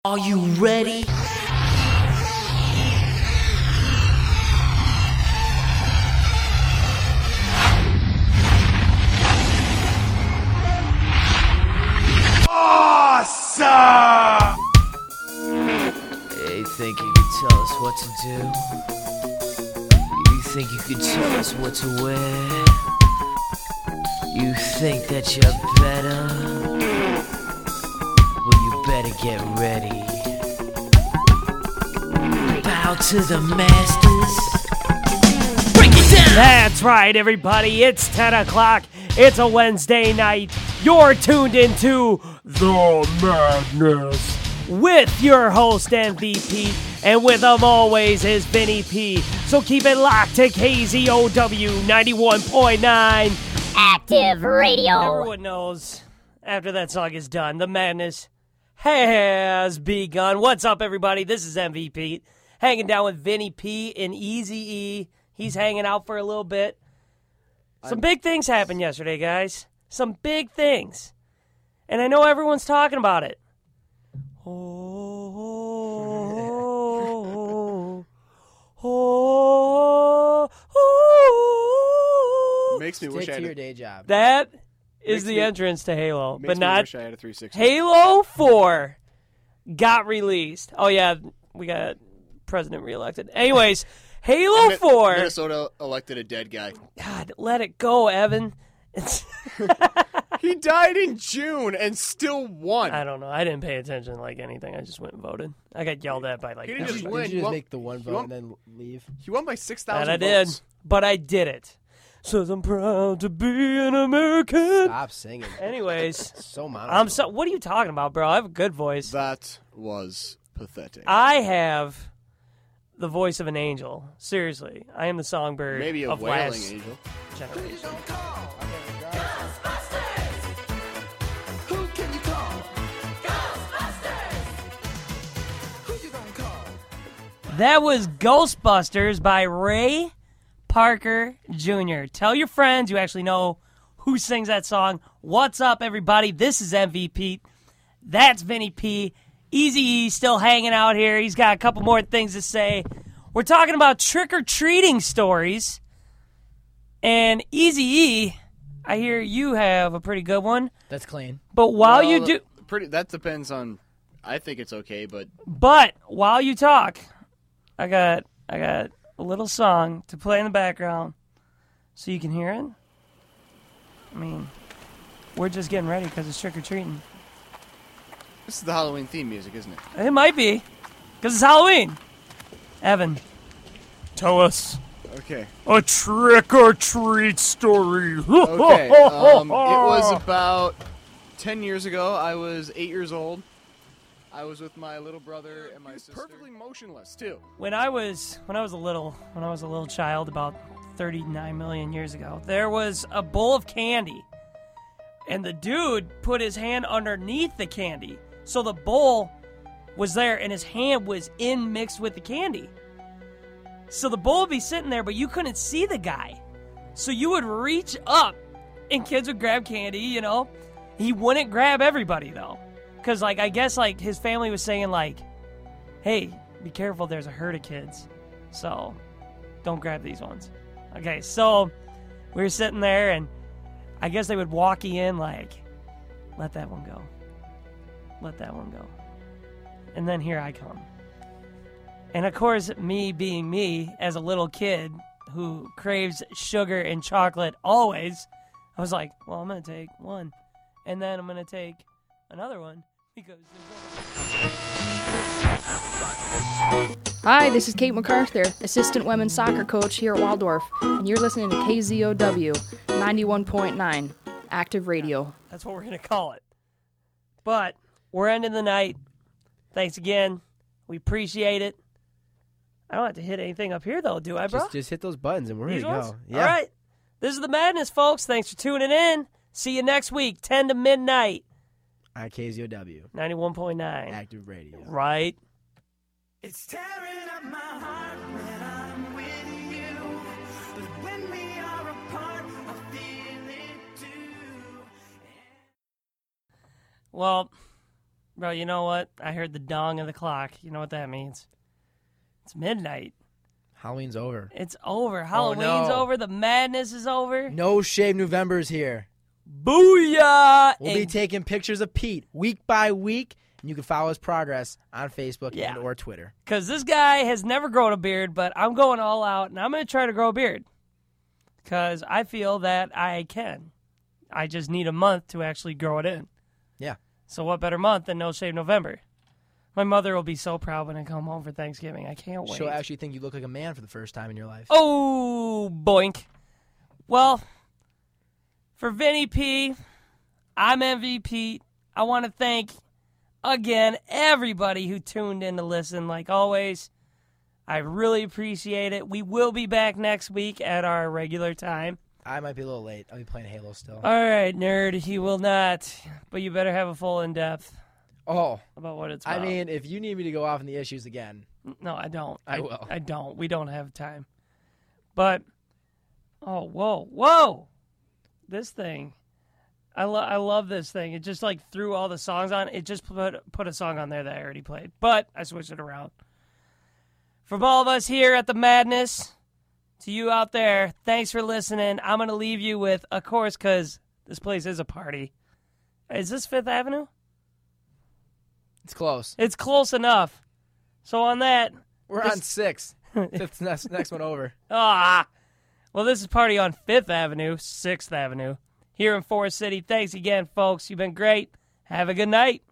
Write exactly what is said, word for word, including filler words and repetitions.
Are you ready? Awesome! Hey, think you could tell us what to do? You think you could tell us what to wear? You think that you're better? Well, you better get ready. Bow to the masters. Break it down! That's right, everybody. It's ten o'clock. It's a Wednesday night. You're tuned into The Madness with your host, M V P, and with them always is Vinny P. So keep it locked to K Z O W ninety-one point nine. Active Radio. Everyone knows after that song is done, the madness has begun. What's up, everybody? This is M V P, hanging down with Vinny P and Easy E. He's hanging out for a little bit. Some big things happened yesterday, guys. Some big things. And I know everyone's talking about it. Oh, oh, oh, oh. Makes me wish Stick I to had your a, day job. That is Makes the me- entrance to Halo, makes but me not wish I had a three sixty. Halo four got released. Oh, yeah, we got president reelected. Anyways, Halo Mi- four. Minnesota elected a dead guy. God, let it go, Evan. It's He died in June and still won. I don't know. I didn't pay attention like anything. I just went and voted. I got yelled at by like He didn't Did just you, everybody. win. did you just Well, make the one vote well- and then leave? He won by six That thousand I did, votes. but I did it. Says I'm proud to be an American. Stop singing. Anyways, So monotone. I'm so. What are you talking about, bro? I have a good voice. That was pathetic. I have the voice of an angel. Seriously, I am the songbird Maybe a of wailing last angel. generation. That was Ghostbusters by Ray Parker Junior Tell your friends you actually know who sings that song. What's up, everybody? This is M V P. That's Vinny P. Easy E still hanging out here. He's got a couple more things to say. We're talking about trick-or-treating stories. And Easy E, I hear you have a pretty good one. That's clean. But while Well, you do... pretty. That depends on. I think it's okay, but But while you talk, I got I got a little song to play in the background so you can hear it. I mean, we're just getting ready because it's trick-or-treating. this is the Halloween theme music, isn't it? It might be because it's Halloween. Evan, tell us Okay. a trick-or-treat story. Okay. Um, it was about ten years ago. I was eight years old. I was with my little brother and my sister. Perfectly motionless too. When I was when I was a little when I was a little child about thirty-nine million years ago, there was a bowl of candy. And the dude put his hand underneath the candy. So the bowl was there and his hand was in mixed with the candy. So the bowl would be sitting there, but you couldn't see the guy. So you would reach up and kids would grab candy, you know. He wouldn't grab everybody though. Cause like I guess like his family was saying like, hey, be careful, there's a herd of kids. So don't grab these ones. Okay, so we were sitting there and I guess they would walk you in like, let that one go. Let that one go. And then here I come. And of course, me being me as a little kid who craves sugar and chocolate always, I was like, well, I'm going to take one. And then I'm going to take another one because there's Hi, this is Kate MacArthur, assistant women's soccer coach here at Waldorf, and you're listening to K Z O W ninety-one point nine, Active Radio. That's what we're going to call it. But we're ending the night. Thanks again. We appreciate it. I don't have to hit anything up here, though, do I, bro? Just, just hit those buttons and we're ready These to ones? go. Yeah. All right. This is the madness, folks. Thanks for tuning in. See you next week, ten to midnight, At K Z O W. ninety-one point nine. Active Radio. Right. It's tearing up my heart when I'm with you, but when we are apart, I feel it too. Well, Bro, you know what? I heard the dong of the clock. You know what that means? It's midnight. Halloween's over. It's over. Halloween's no. over. The madness is over. No Shave November's here. Booyah! We'll be And- taking pictures of Pete week by week, and you can follow his progress on Facebook Yeah. and or Twitter. Because this guy has never grown a beard, but I'm going all out, and I'm going to try to grow a beard. Because I feel that I can. I just need a month to actually grow it in. Yeah. So what better month than No Shave November? My mother will be so proud when I come home for Thanksgiving. I can't wait. She'll actually think you look like a man for the first time in your life. Oh, boink. Well, for Vinny P, I'm M V P. I want to thank, again, everybody who tuned in to listen. Like always, I really appreciate it. We will be back next week at our regular time. I might be a little late. I'll be playing Halo still. All right, nerd, you will not. But you better have a full in-depth oh, about what it's I about. mean, if you need me to go off on the issues again, No, I don't. I will. I don't. We don't have time. But, oh, whoa, whoa. This thing. I, lo- I love this thing. It just, like, threw all the songs on. It just put, put a song on there that I already played. But I switched it around. From all of us here at The Madness, to you out there, thanks for listening. I'm going to leave you with, of course, because this place is a party. Is this Fifth Avenue? it's close. It's close enough. So on that... We're this- on six. Fifth next, next one over. Ah, well, this is Party on Fifth Avenue, Sixth Avenue, here in Forest City. Thanks again, folks. You've been great. Have a good night.